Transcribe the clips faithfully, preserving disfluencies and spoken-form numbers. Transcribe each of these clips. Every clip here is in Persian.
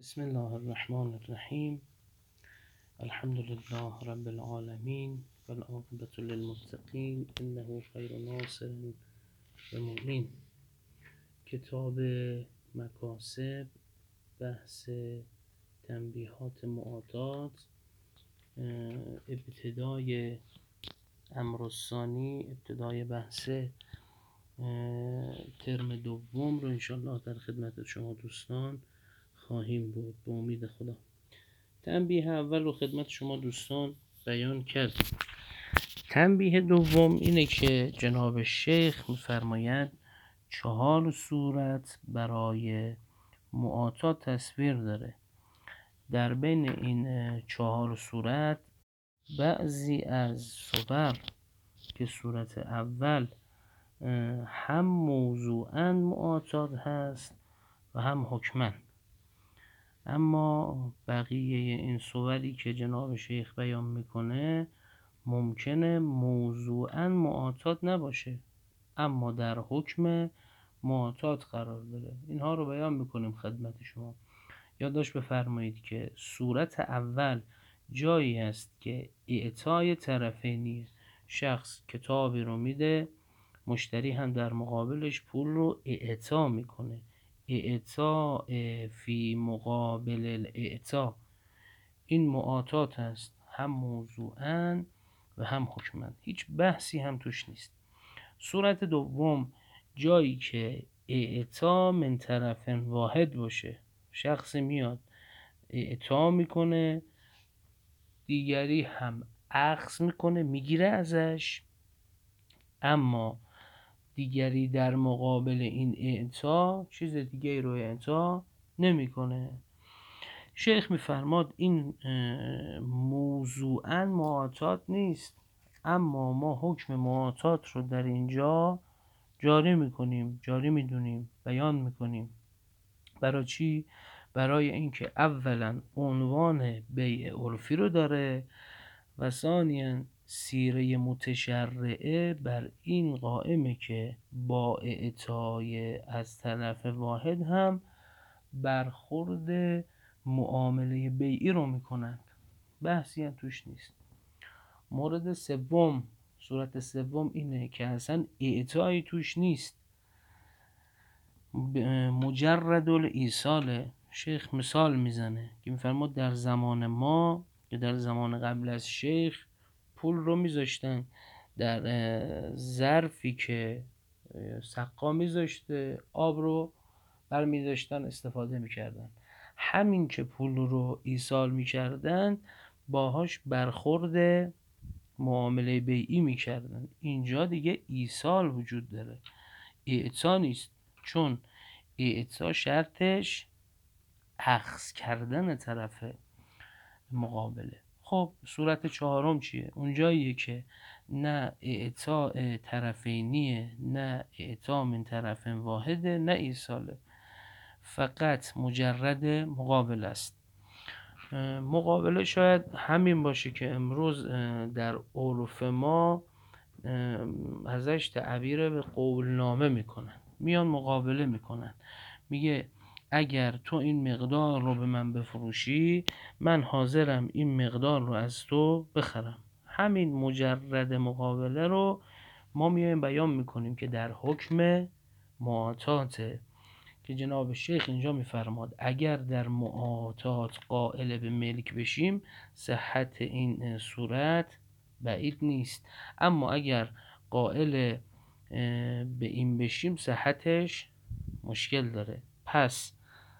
بسم الله الرحمن الرحیم. الحمد لله رب العالمین و العاقبة للمتقین انه خیر ناصر و معین. کتاب مکاسب، بحث تنبیهات معادات، ابتدای امر الثانی، ابتدای بحث ترم دوم رو انشالله در خدمت شما دوستان خواهیم بود به امید خدا. تنبیه اول رو خدمت شما دوستان بیان کردیم. تنبیه دوم اینه که جناب شیخ میفرمایند چهار صورت برای معاطات تصویر داره. در بین این چهار صورت بعضی از صور که صورت اول هم موضوعاً معاطات هست و هم حکماً، اما بقیه این صوری که جناب شیخ بیان میکنه ممکنه موضوعاً معاطات نباشه اما در حکم معاطات قرار داره. اینها رو بیان میکنیم خدمت شما. یادداشت بفرمایید که صورت اول جایی است که اعطای طرفینیه. شخص کتابی رو میده، مشتری هم در مقابلش پول رو اعطا میکنه. اعطاء فی مقابل الاعطا، این معاطات است، هم موضوعاً و هم حکماً، هیچ بحثی هم توش نیست. صورت دوم جایی که اعطا من طرف واحد باشه، شخص میاد اعطا میکنه، دیگری هم اخذ میکنه میگیره ازش، اما دیگری در مقابل این اعطا چیز دیگری رو اعطا نمیکنه. شیخ میفرماد این موضوعاً معاطات نیست، اما ما حکم معاطات رو در اینجا جاری میکنیم، جاری میدونیم، بیان میکنیم. برای چی؟ برای اینکه اولا عنوان بیع عرفی رو داره و ثانیاً سیره متشرعه بر این قائمه که با اعطای از طرف واحد هم برخورد معامله بیعی رو میکنند، بحثی هم توش نیست. مورد سوم، صورت سوم اینه که اصلا اعطایی توش نیست، مجرد الایصال. شیخ مثال میزنه که میفرماد در زمان ما یا در زمان قبل از شیخ پول رو میذاشتن در ظرفی که سقا میذاشته، آب رو برمیداشتن استفاده میکردن. همین که پول رو ایصال میکردن باهاش برخورد معامله بیعی میکردن. اینجا دیگه ایصال وجود داره، اعطا نیست، چون اعطا شرطش اخذ کردن طرف مقابله. خب صورت چهارم چیه؟ اونجاییه که نه اعطاء طرفینیه، نه اعطا من طرف واحده، نه ایصاله، فقط مجرد مقابل است. مقابله شاید همین باشه که امروز در عرف ما ازش تعبیر به قولنامه میکنن، میان مقابله میکنن، میگه اگر تو این مقدار رو به من بفروشی من حاضرم این مقدار رو از تو بخرم. همین مجرد مقابله رو ما میایم بیان میکنیم که در حکم معاطاته، که جناب شیخ اینجا میفرماد اگر در معاطات قائل به ملک بشیم صحت این صورت بعید نیست، اما اگر قائل به این بشیم صحتش مشکل داره. پس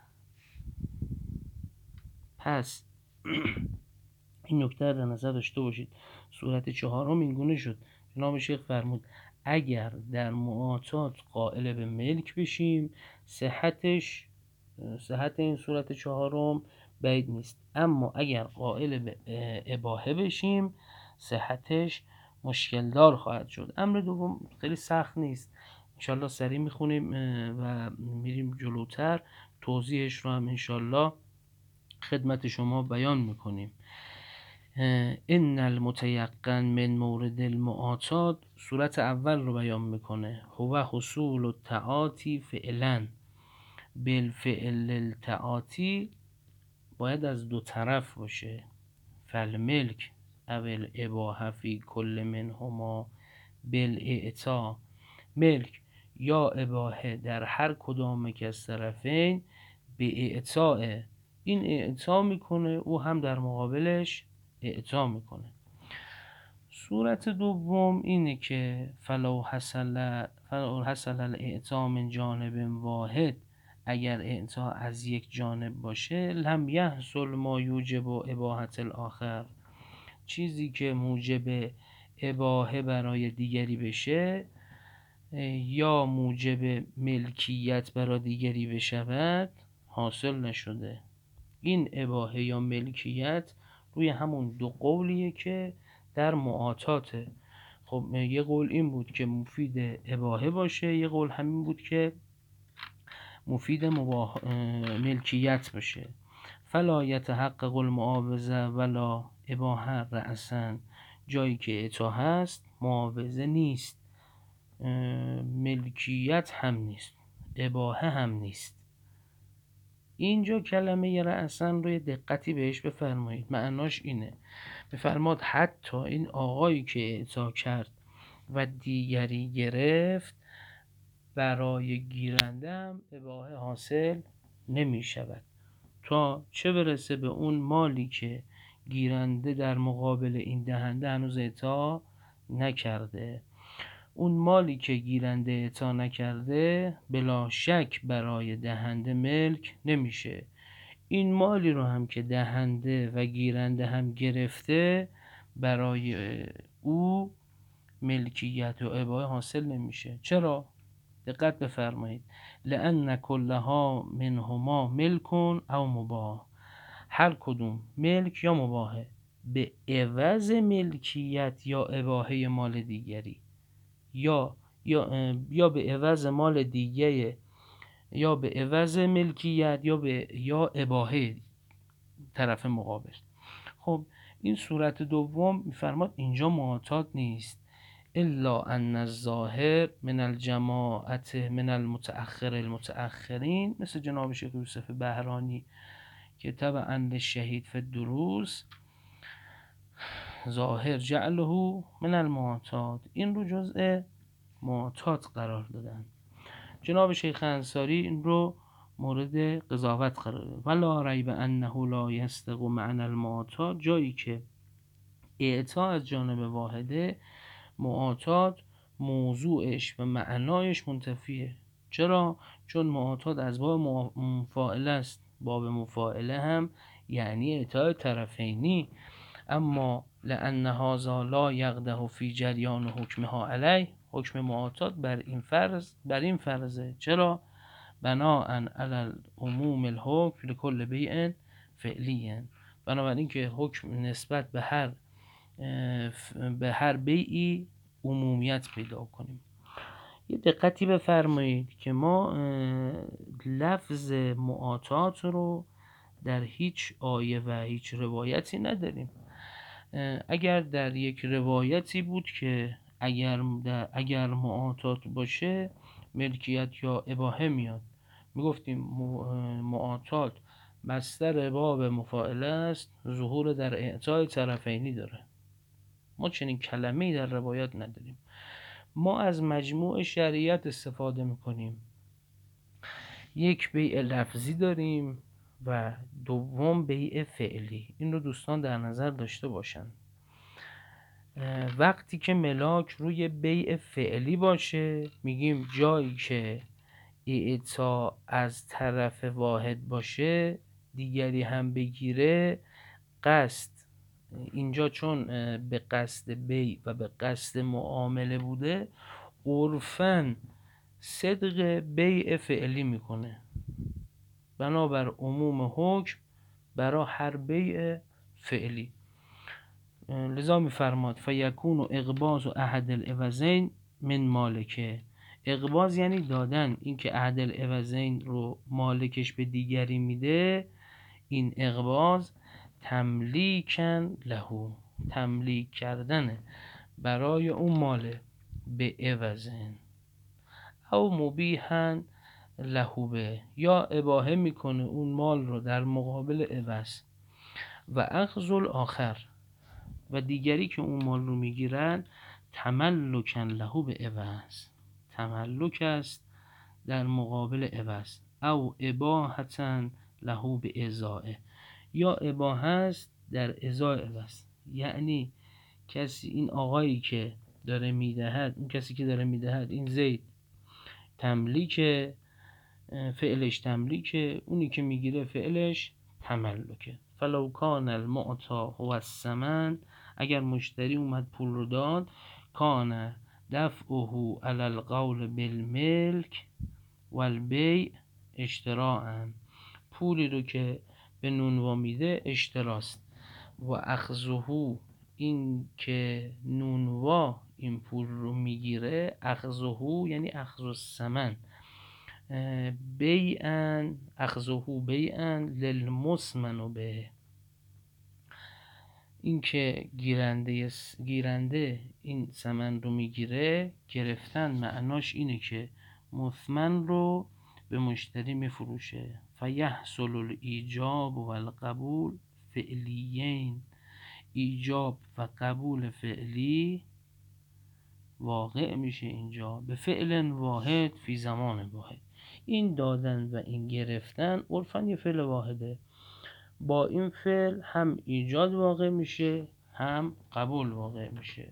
پس این نکته در نظر داشته باشید. صورت چهارم اینگونه شد، جناب شیخ فرمود اگر در معاطات قائل به ملک بشیم صحتش صحت این صورت چهارم بعید نیست، اما اگر قائل به اباحه بشیم صحتش مشکل دار خواهد شد. امر دوم خیلی سخت نیست، انشالله سریع میخونیم و میریم جلوتر، توضیحش رو هم انشالله خدمت شما بیان میکنیم. ان المتیقن من مورد المعاطات، صورت اول رو بیان میکنه، هو حصول التعاطی فعلا بالفعل التعاطی باید از دو طرف باشه. فالملک اول اباحه فی کل منهما بالاعطا، ملک یا اباحه در هر کدام که از طرفین به اعطاء، این اعطا میکنه او هم در مقابلش اعطا میکنه. صورت دوم اینه که فلو حصل فلو حصل الاعطا من جانب واحد، اگر اعطا از یک جانب باشه، لم یحصل ما یوجب اباحت الاخر، چیزی که موجب اباحه برای دیگری بشه یا موجب ملکیت برای دیگری بشود حاصل نشده. این اباحه یا ملکیت روی همون دو قولیه که در معاطاته. خب یه قول این بود که مفید اباحه باشه، یه قول همین بود که مفید مباح... ملکیت باشه. فلا یتحقق المعاوضه ولا اباحه رأسا، جایی که اعطا هست معاوضه نیست، ملکیت هم نیست، اباحه هم نیست. اینجا کلمه رأسا روی دقتی بهش بفرمایید، معناش اینه، بفرماد حتی این آقایی که اعطا کرد و دیگری گرفت برای گیرنده هم اباحه حاصل نمی شود، تا چه برسه به اون مالی که گیرنده در مقابل این دهنده هنوز اعطا نکرده. اون مالی که گیرنده اعطا نکرده بلا شک برای دهنده ملک نمیشه. این مالی رو هم که دهنده و گیرنده هم گرفته برای او ملکیت و اباحه حاصل نمیشه. چرا؟ دقت بفرمایید. لأن کلها منهما ملکون او مباح، هر کدوم ملک یا مباحه به عوض ملکیت یا اباحه مال دیگری، یا یا یا به عوض مال دیگه، یا به عوض ملکیت یا به یا اباحه طرف مقابل. خب این صورت دوم میفرماد اینجا معاطات نیست، الا ان الظاهر من الجماعت من المتأخر المتأخرین، مثل جناب شیخ یوسف بهرانی که تبعا للشهید فی الدروس ظاهر جعله من المعاطات، این رو جزء معاطات قرار دادن. جناب شیخ انصاری این رو مورد قضاوت قرار داد. ولا ریب انه لا یستق معنی المعاطات، جایی که اعطا از جانب واحده، معاطات موضوعش و معنایش منتفیه. چرا؟ چون معاطات از باب مفاعله است، باب مفاعله هم یعنی اعطای طرفینی. اما لأن هذا لا یقدح فی جریان حکمها علیه، حکم معاطات بر این فرض بر این فرضه. چرا؟ بناء علی عموم الحکم لکل بیع فعلی، بنابراین که حکم نسبت به هر به هر بیعی عمومیت پیدا کنیم. یه دقتی بفرمایید که ما لفظ معاطات رو در هیچ آیه و هیچ روایتی نداریم. اگر در یک روایتی بود که اگر اگر معاطات باشه ملکیت یا اباحه میاد، میگفتیم معاطات مصدر باب مفاعله است، ظهور در اعطای طرفینی داره. ما چنین کلمه‌ای در روایات نداریم. ما از مجموع شریعت استفاده میکنیم. یک بیع لفظی داریم و دوم بیع فعلی. این رو دوستان در نظر داشته باشن. وقتی که ملاک روی بیع فعلی باشه میگیم جایی که اعطا از طرف واحد باشه دیگری هم بگیره، قصد اینجا چون به قصد بیع و به قصد معامله بوده، عرفاً صدق بیع فعلی میکنه، بنابر عموم حکم برای هر بیع فعلی. لذا میفرماد فیکون اقباض و احد العوضین من مالکه. اقباض یعنی دادن، این که احد العوضین رو مالکش به دیگری میده، این اقباض تملیکن لهو، تملیک کردنه برای اون ماله به عوضن، او مبیحن لهوبه، یا اباحه میکنه اون مال رو در مقابل عوض. و اخذ الاخر، و دیگری که اون مال رو میگیرن تملکن لهو به عوض، تملک است در مقابل عوض. او اباحتن لهو به ازائه، یا اباحه است در ازای عوض. یعنی کسی، این آقایی که داره میدهد، اون کسی که داره میدهد، این زید تملیکه، فعلش تملیکه، اونی که میگیره فعلش تملکه. فلو کان المعطا هو الثمن، اگر مشتری اومد پول رو داد، کان دفعه علی القول بالملک والبیع اشتراء، پولی رو که به نونوا میده اشتراست. و اخذه، این که نونوا این پول رو میگیره، اخذه یعنی اخذ الثمن، بیعن، اخذه بیعن للمسمن به، این که گیرنده گیرنده این ثمن رو میگیره، گرفتن معناش اینه که مثمن رو به مشتری میفروشه. فیحصل الایجاب و القبول فعلیین، ایجاب و قبول فعلی واقع میشه اینجا به فعل واحد فی زمان واحد. این دادن و این گرفتن عرفاً یه فعل واحده، با این فعل هم ایجاد واقع میشه هم قبول واقع میشه.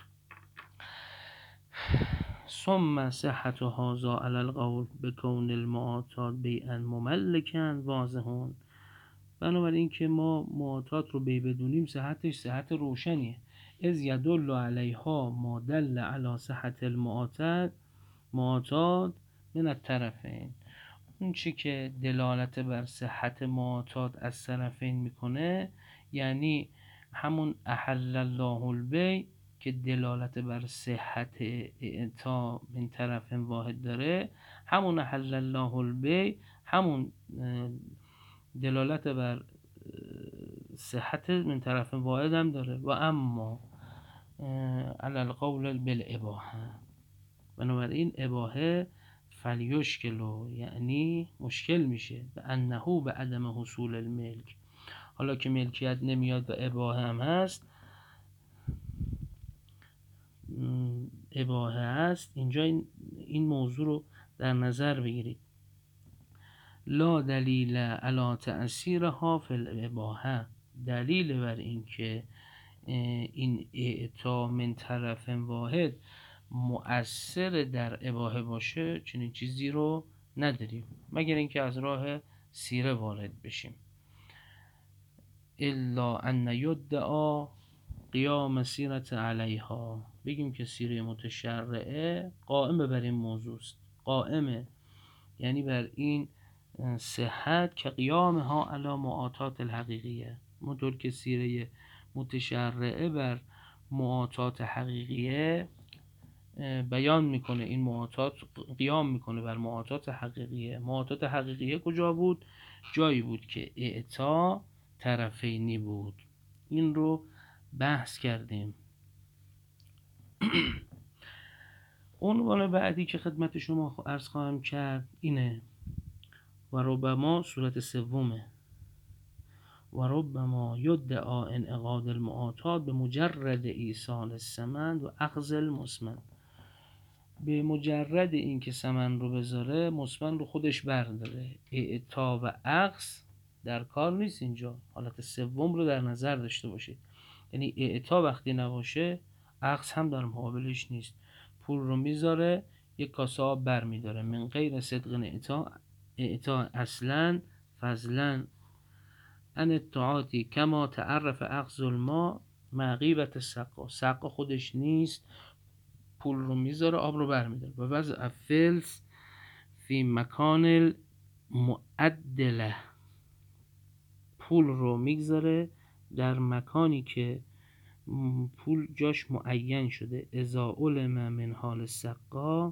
ثم صحت هذا علی القول بکون المعاطات بیعا مملکا واضحون، بنابراین که ما معاطات رو بی بدونیم صحتش صحت روشنیه. از یدل علیها ما دل علی صحت المعاطات معاطات من الطرفین، اون چی که دلالت بر صحت معاطات از طرفین میکنه، یعنی همون احل الله البیع که دلالت بر صحت اعطا من طرف واحد داره، همون احل الله البیع همون دلالت بر صحت من طرف واحد هم داره. و اما علی القول بالاباحه، بنابراین اباحه فلیشکلو یعنی مشکل میشه به انهو به عدم حصول الملک، حالا که ملکیت نمیاد و اباحه هم هست، اباحه هست اینجا، این, این موضوع رو در نظر بگیرید. لا دلیل علی تأثیرها فی الاباحه، دلیل بر این که این اعطا من طرف واحد مؤثر در اباحه باشه چنین چیزی رو نداریم، مگر اینکه از راه سیره وارد بشیم. الا ان یدعا قیام سیرت علیها، بگیم که سیره متشرعه قائمه بر این موضوع است، قائمه یعنی بر این صحت که قیامها علی معاطات الحقیقیه، منطور که سیره متشرعه بر معاطات حقیقیه بیان میکنه، این معاطات قیام میکنه بر معاطات حقیقیه. معاطات حقیقیه کجا بود؟ جایی بود که اعطا طرفینی بود، این رو بحث کردیم. عنوان بعدی که خدمت شما عرض خواهم کرد اینه و ربما صورت سومه، و ربما یدعا انعقاد المعاطات به مجرد ایصال الثمن و اخذ المسمن، به مجرد این که ثمن رو بذاره مسمن رو خودش برداره، اعطا و اخذ در کار نیست اینجا. حالت سوم رو در نظر داشته باشید، یعنی اعطا وقتی نباشه اخذ هم در مقابلش نیست، پول رو میذاره یک کاسه آب بر میداره، من غیر صدق اعطا، اعطا اصلا فضلا ان التعاطی کما تعرف اخذ الماء مع غیبت سقا، سقا خودش نیست، پول رو میذاره آب رو بر میداره. و وضع فلس فی مکان المعدله، پول رو میگذاره در مکانی که پول جاش معین شده. اذا علم من حال سقا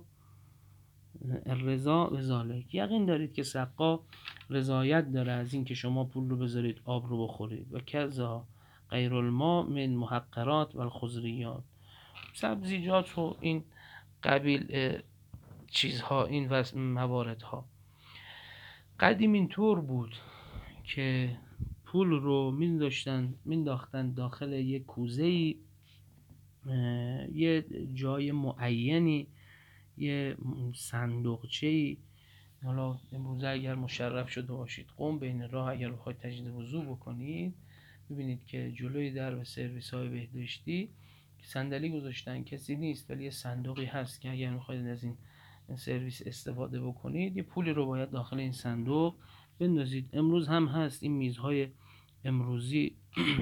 الرضا بذالک، یقین دارید که سقا رضایت داره از این که شما پول رو بذارید آب رو بخورید. و کذا غیر الماء من محقرات و الخضریات، سبزیجات و این قبیل چیزها، این مواردها. قدیم اینطور بود که پول رو مینداشتن مینداختن داخل یک کوزه‌ای، یه جای معینی، یه صندوقچه‌ای. حالا امروزه اگر مشرف شده باشید قم، بین راه اگر بخواید تجدید وضو بکنید، ببینید که جلوی در سرویس های بهداشتی صندلی گذاشتن، کسی نیست ولی یه صندوقی هست که اگر میخواید از این سرویس استفاده بکنید، یه پولی رو باید داخل این صندوق بندازید. امروز هم هست، این میزهای امروزی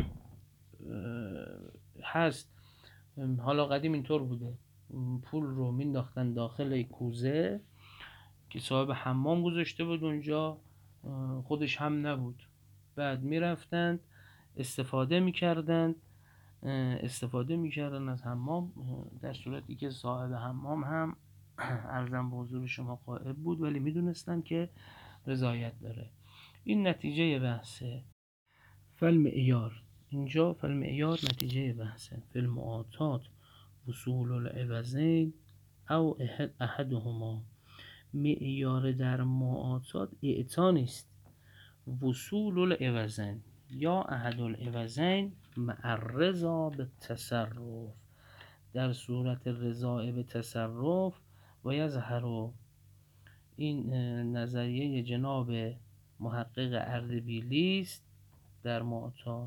هست. حالا قدیم اینطور بوده، پول رو مینداختن داخل کوزه که صاحب حمام گذاشته بود اونجا، خودش هم نبود. بعد میرفتند استفاده میکردند استفاده میکردن از حمام، در صورتی که صاحب حمام هم عرضم به حضور شما غائب بود، ولی میدونستن که رضایت داره. این نتیجه بحثه. فالمعیار، اینجا فالمعیار نتیجه بحثه. فالمعاطات وصول العوضین او احدهما. معیار در معاطات اعطا نیست، وصول العوضین یا احد العوضین مع الرضا به تصرف، در صورت رضا به تصرف. و یظهر، این نظریه جناب محقق اردبیلی است در معاطات.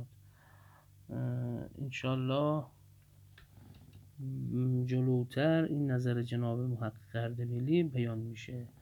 انشالله جلوتر این نظر جناب محقق اردبیلی بیان میشه.